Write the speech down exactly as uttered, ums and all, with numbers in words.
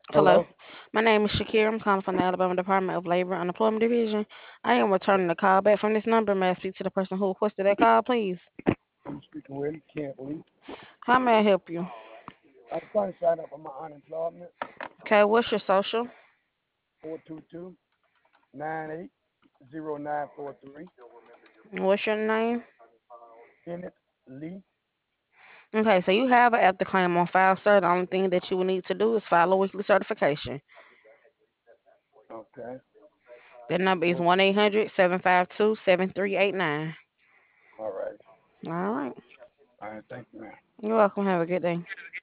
Hello, Hello? my name is Shakir. I'm calling from the Alabama Department of Labor and Employment Division. I am returning the call back from this number. May I speak to the person who requested that call, please? I'm speaking with him, can't believe. How may I help you? I'm trying to sign up for my unemployment. Okay, what's your social? four two two, nine eight zero nine four three. What's your name? Kenneth Lee. Okay, so you have an after claim on file, sir. The only thing that you will need to do is file a weekly certification. Okay. That number is Well, one eight hundred seven five two seven three eight nine. all right. All right. All right, thank you, man. You're welcome. Have a good day.